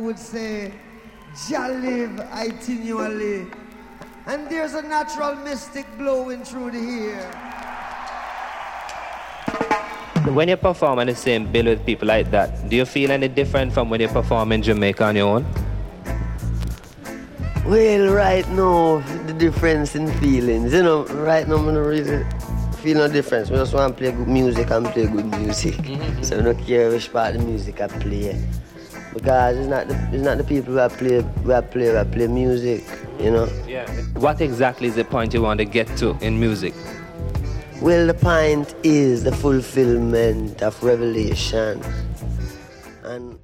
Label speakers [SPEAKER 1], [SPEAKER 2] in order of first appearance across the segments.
[SPEAKER 1] would say, Jah live continually. And there's a natural mystic blowing through the air.
[SPEAKER 2] When you perform on the same bill with people like that, do you feel any different from when you perform in Jamaica on your own?
[SPEAKER 3] Well, right now, the difference in feelings, you know, right now I don't really feel no difference. I just want to play good music and play good music. So I don't care which part of the music I play. Because it's not the people who play music, you know.
[SPEAKER 2] Yeah. What exactly is the point you want to get to in music?
[SPEAKER 3] Well, the point is the fulfillment of revelation. And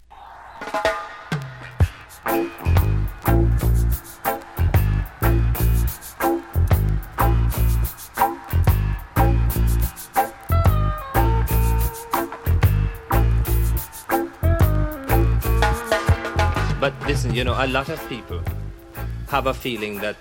[SPEAKER 2] But listen, you know, a lot of people have a feeling that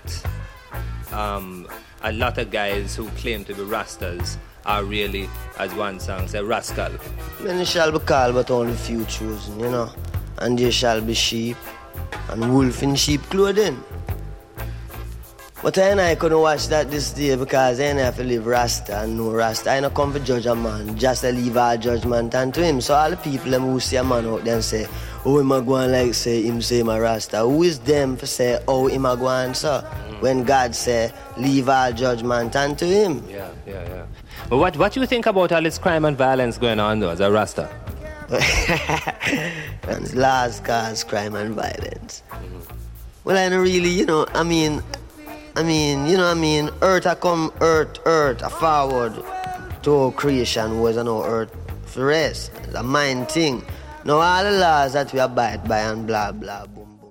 [SPEAKER 2] a lot of guys who claim to be Rastas are really, as one song says, rascal.
[SPEAKER 3] Many shall be called, but only few chosen, you know. And there shall be sheep, and wolf in sheep clothing. But I couldn't watch that this day because I have to live Rasta and no Rasta. I don't come to judge a man, just to leave our judgment unto him. So all the people who see a man out there and say, oh, him a go on like say him a Rasta. Who is them to say, oh, him a go on, sir? When God say, leave our judgment unto him.
[SPEAKER 2] Yeah. But what do you think about all this crime and violence going on though as a Rasta?
[SPEAKER 3] And laws cause crime and violence. Well, I don't really, you know, I mean, earth a come, earth a forward to creation was no earth for rest. It's a mind thing. Now all the laws that we abide by and blah blah boom.